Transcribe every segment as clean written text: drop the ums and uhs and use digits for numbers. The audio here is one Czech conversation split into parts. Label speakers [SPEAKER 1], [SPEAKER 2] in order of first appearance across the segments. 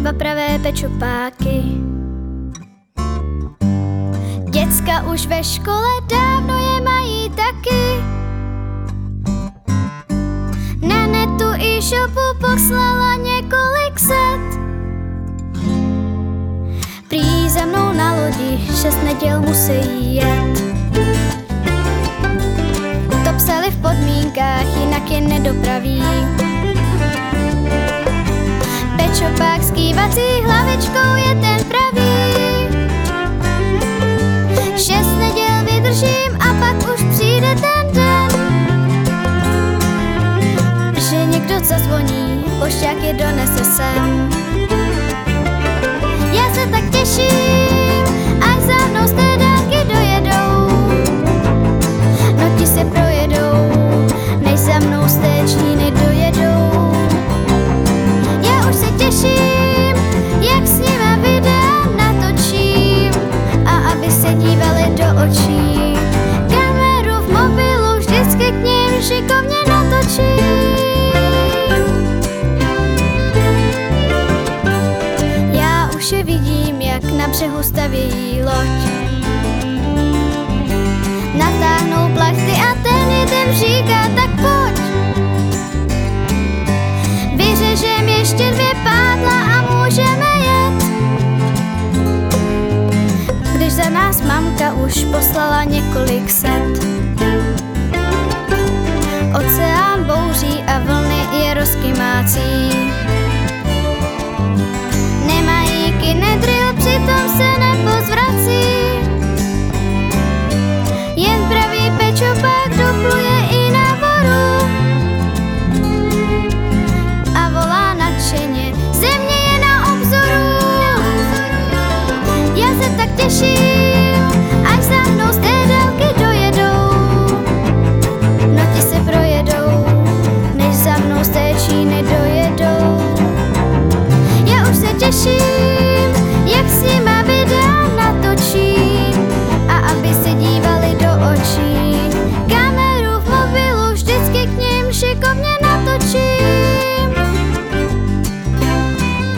[SPEAKER 1] pravé pečupáky. Děcka už ve škole dávno je mají taky. Na netu e-shopu poslala několik set. Prý za mnou na lodi 6 neděl musí jet. To psali v podmínkách, jinak je nedopraví. Pečopák s kývací hlavičkou je ten pravý. 6 neděl vydržím a pak už přijde ten den, že někdo zazvoní, pošťák je donese sem. Já se tak těším, až za mnou z té dálky dojedou. No ti se projedou, než za mnou z té Číny dojedou. Já už se těším, jak s nima videa natočím, a aby se dívali do očí. Kameru v mobilu vždycky k ním šikovně natočím. Já už je vidím, jak na břehu stavějí loď. Natáhnou plachty a ten jeden říká, tak pojď. Vyřežem ještě 2 pádla a můžeme jet. Když za nás mamka už poslala několik set. Oceán bouří a vlny je rozkymácí. Nemají kinedril, přitom se nepozvrací. Jen pravý pečopák dopluje i na vodu a volá nadšeně, země je na obzoru. Já se tak těším, až za mnou z té dálky dojedou. No ti se projedou, než za mnou z té Číny dojedou. Já už se těším, jak s nima videa natočím, a aby se dívali do očí. Kameru v mobilu vždycky k ním šikovně natočím.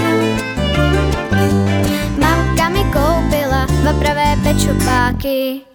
[SPEAKER 1] Mamka mi koupila 2 pravé pečupáky.